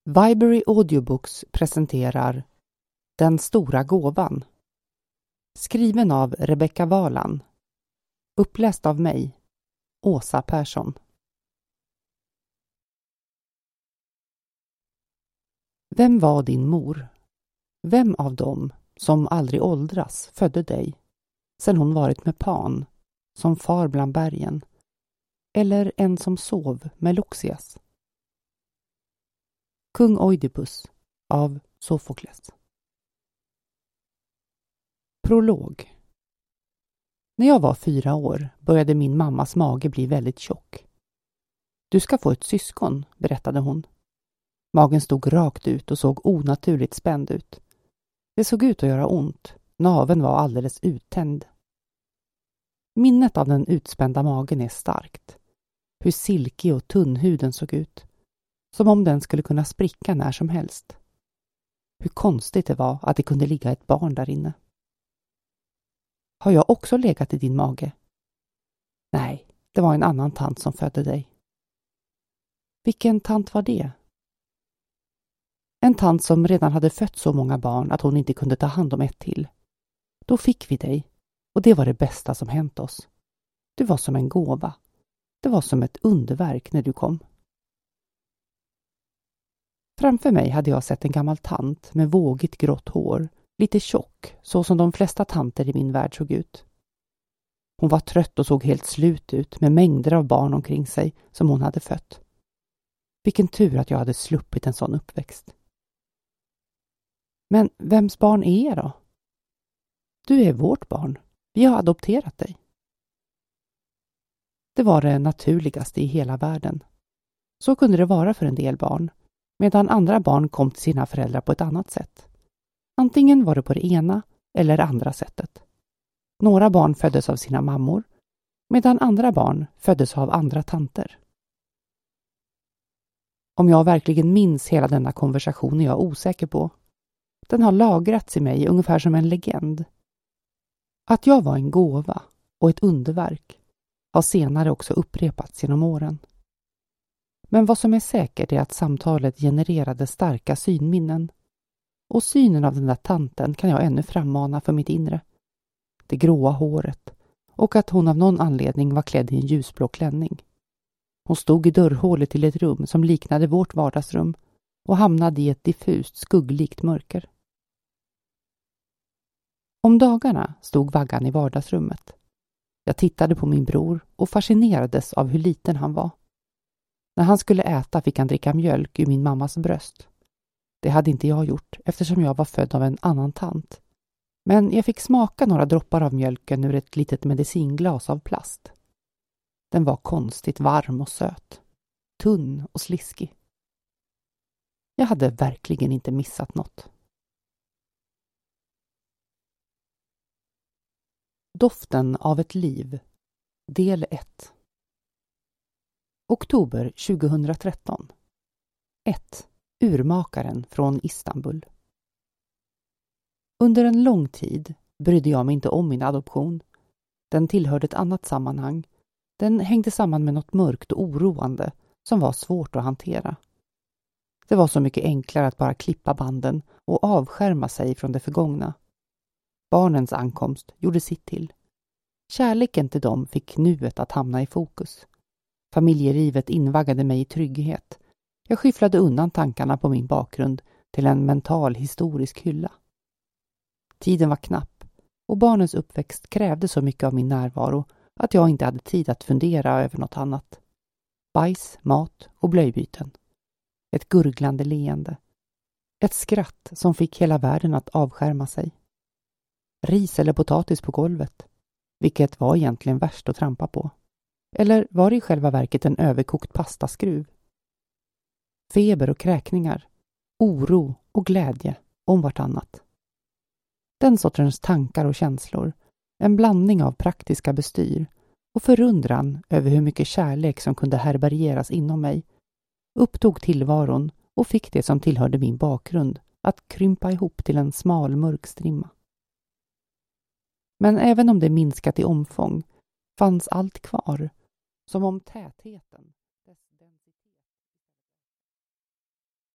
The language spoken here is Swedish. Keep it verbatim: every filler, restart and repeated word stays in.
Viberry Audiobooks presenterar Den stora gåvan. Skriven av Rebecca Valan. Uppläst av mig, Åsa Persson. Vem var din mor? Vem av dem som aldrig åldras födde dig, sen hon varit med Pan, som far bland bergen, eller en som sov med Loxias? Kung Oidipus av Sofokles. Prolog. När jag var fyra år började min mammas mage bli väldigt tjock. Du ska få ett syskon, berättade hon. Magen stod rakt ut och såg onaturligt spänd ut. Det såg ut att göra ont. Naveln var alldeles uttänd. Minnet av den utspända magen är starkt. Hur silkig och tunn huden såg ut. Som om den skulle kunna spricka när som helst. Hur konstigt det var att det kunde ligga ett barn där inne. Har jag också legat i din mage? Nej, det var en annan tant som födde dig. Vilken tant var det? En tant som redan hade fött så många barn att hon inte kunde ta hand om ett till. Då fick vi dig, och det var det bästa som hänt oss. Du var som en gåva. Det var som ett underverk när du kom. Framför mig hade jag sett en gammal tant med vågigt grått hår, lite tjock, så som de flesta tanter i min värld såg ut. Hon var trött och såg helt slut ut med mängder av barn omkring sig som hon hade fött. Vilken tur att jag hade sluppit en sån uppväxt. Men vems barn är jag då? Du är vårt barn. Vi har adopterat dig. Det var det naturligaste i hela världen. Så kunde det vara för en del barn, medan andra barn kom till sina föräldrar på ett annat sätt. Antingen var det på det ena eller andra sättet. Några barn föddes av sina mammor, medan andra barn föddes av andra tanter. Om jag verkligen minns hela denna konversation är jag osäker på. Den har lagrats i mig ungefär som en legend. Att jag var en gåva och ett underverk har senare också upprepats genom åren. Men vad som är säkert är att samtalet genererade starka synminnen. Och synen av den där tanten kan jag ännu frammana för mitt inre. Det gråa håret och att hon av någon anledning var klädd i en ljusblå klänning. Hon stod i dörrhålet till ett rum som liknade vårt vardagsrum och hamnade i ett diffust skugglikt mörker. Om dagarna stod vaggan i vardagsrummet. Jag tittade på min bror och fascinerades av hur liten han var. När han skulle äta fick han dricka mjölk ur min mammas bröst. Det hade inte jag gjort eftersom jag var född av en annan tant. Men jag fick smaka några droppar av mjölken ur ett litet medicinglas av plast. Den var konstigt varm och söt. Tunn och sliskig. Jag hade verkligen inte missat något. Doften av ett liv. Del ett. Oktober tjugohundratretton. ett. Urmakaren från Istanbul. Under en lång tid brydde jag mig inte om min adoption. Den tillhörde ett annat sammanhang. Den hängde samman med något mörkt och oroande som var svårt att hantera. Det var så mycket enklare att bara klippa banden och avskärma sig från det förgångna. Barnens ankomst gjorde sitt till. Kärleken till dem fick nuet att hamna i fokus. Familjerivet invaggade mig i trygghet. Jag skyfflade undan tankarna på min bakgrund till en mental historisk hylla. Tiden var knapp och barnens uppväxt krävde så mycket av min närvaro att jag inte hade tid att fundera över något annat. Bajs, mat och blöjbyten. Ett gurglande leende. Ett skratt som fick hela världen att avskärma sig. Ris eller potatis på golvet. Vilket var egentligen värst att trampa på. Eller var det i själva verket en överkokt pastaskruv? Feber och kräkningar. Oro och glädje om vartannat. Den sortens tankar och känslor. En blandning av praktiska bestyr och förundran över hur mycket kärlek som kunde härbärgeras inom mig upptog tillvaron och fick det som tillhörde min bakgrund att krympa ihop till en smal mörk strimma. Men även om det minskat i omfång fanns allt kvar, som om tätheten